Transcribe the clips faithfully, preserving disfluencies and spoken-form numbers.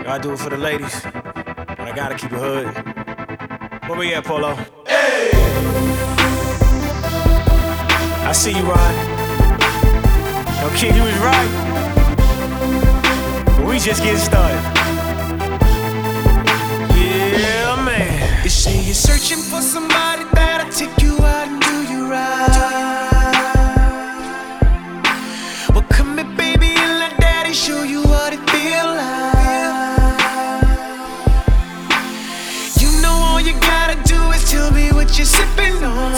I do it for the ladies, but I gotta keep it hood. Where we at, Polo? Hey! I see you, Rod. Yo, kid, you was right. But we just getting started. Yeah, man. You say you're searching for somebody that'll take you out and do you right. Well, come here, baby, and let daddy show you what it feel like. You know all you gotta do is tell me what you're sipping on.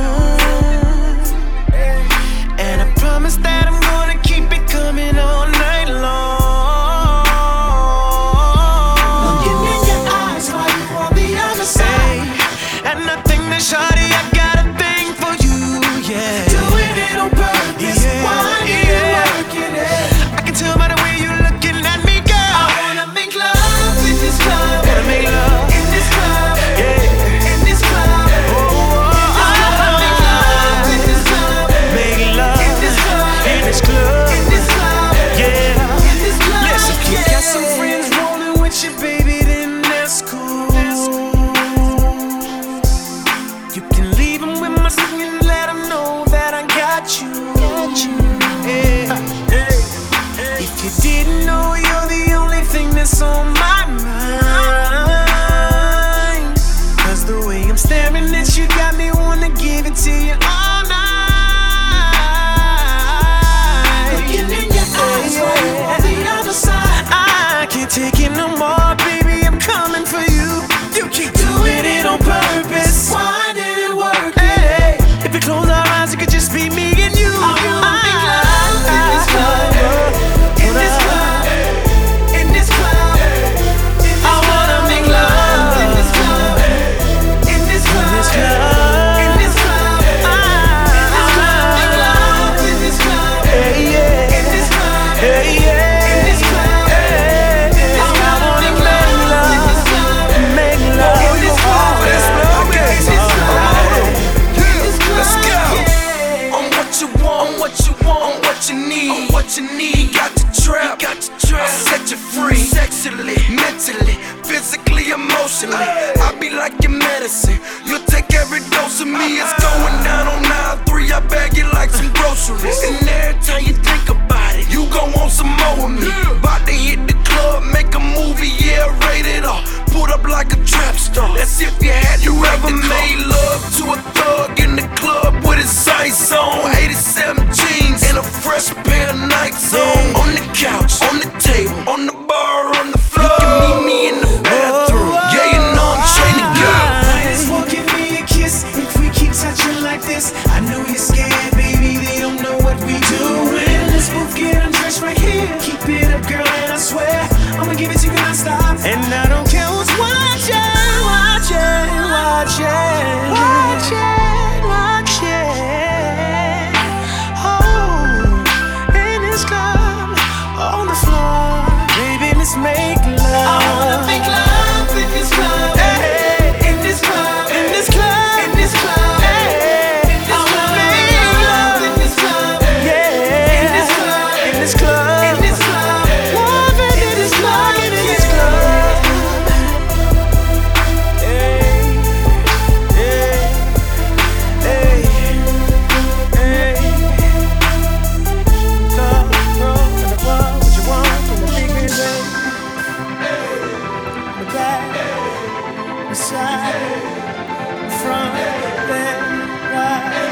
And I promise that I'm gonna keep it coming all night long. Looking in your eyes while you on the other side. And I think that shawty, I got a thing for you, yeah. Doing it on purpose, yeah, why do you working it? I can tell by the way you're looking at me, girl. I wanna make love in this club. Wanna make love in this club, yeah. In this club, oh, oh, I wanna make love in this club. Make love in this club, in this club, in this club, yeah. in this club. Listen, If you got some friends rolling with you, baby, then that's cool. You can leave them with my son and let them know that I got you. Yeah. If you didn't know, you're the only thing that's on my mind. Cause the way I'm staring at you got me wanna give it to you all night. Looking in your eyes while you on the other side. I can't take it no more, baby, I'm coming for you. You keep doing it on purpose. Why did it work? Hey, if we close our eyes, it could just be me and you. I wanna make love in this club, in this club, in this club. I wanna make love in this club, in this club, in this club. I wanna make love in this club, Hey, yeah. in this club, Hey, yeah. in this club. Hey, I wanna make love in this club, make love. in this club, Let's go, in this club. Let's go. On what you want, on what you want, on what you need, on what you need. Got the trap, got the trap. I'll set you free, sexually, mentally, physically, emotionally. I be like your medicine. You'll take every dose of me. It's going down on nine three. I bag it like some groceries. And every time you think about it, you gon' want some more of me. About to hit the club, make a movie, yeah, rated R. Put up like a trap star. That's if you had you ever made love to a thug in the club with his sights on. eighty-seven jeans and a fresh pair of Nikes on. On the couch, on the table, on the bar, on the floor. You can meet me in the bathroom. Yeah, you know I'm trying to go. Might as well give me a kiss if we keep touching like this. I know you're scared, baby, they don't know what we doing. Let's both get undressed right here. Keep it up, girl, and I swear I'ma give it to you non-stop. And I don't care who's watching, watching, watching, watching, watching. Oh, in this club, on the floor, baby, let's make love. I wanna make love in this club, Hey, in this club, in this club, in this club. hey, I wanna make love in this club, yeah, in this club, in this club, in this club. love it in this club, in this club. Hey, hey, hey, hey. Club, roll, in the club, what you want from the big man, baby? The back, the side, the front, left, right.